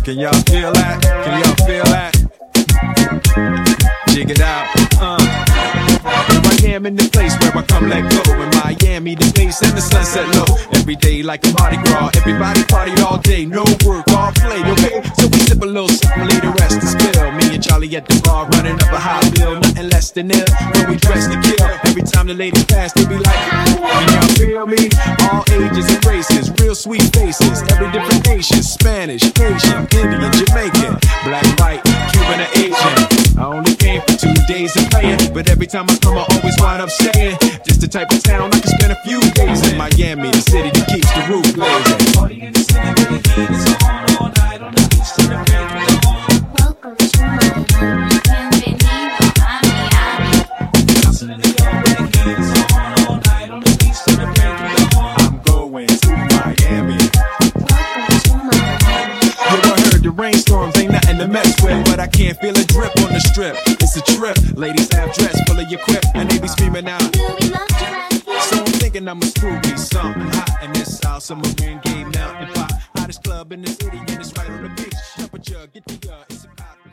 Can y'all feel that? Can y'all feel that? Jig it out. Here I am in the place where I come let go. In Miami, the base and the sunset low. Every day like a Mardi Gras. Everybody party all day, no work, all play, okay? So we sip a little something, leave the rest to spill. Me and Charlie at the bar running up a high bill. Nothing less than ill when we dress to kill. Every time the ladies pass, they be like, can y'all feel me? All ages and races, real sweet faces. Every different nation, Spanish, Asian, Indian, Jamaican, black, white, Cuban, or Asian. I only came for 2 days of playing, but every time I come I always wind up staying. Just the type of town I can spend a few days in. Miami, the city that keeps the roof blazing. Party in the city where the heat is on all night on the beach to the break of dawn. Welcome to Miami, bienvenido a Miami. Bouncing in the yard where the heat is on all night on the beach to the break of dawn. I'm going to Miami. Welcome to Miami. Yo, I heard the rainstorms ain't nothing to mess with, but I can't feel a drip on the strip. It's a trip. Ladies have dress full of your quip, and they be screaming out. Do we love to rest here? So I'm thinking I'ma screw me something hot in this South Summer rain game melting pot. Hottest club in the city, and it's right on the beach. Temperature, get the it's a hot.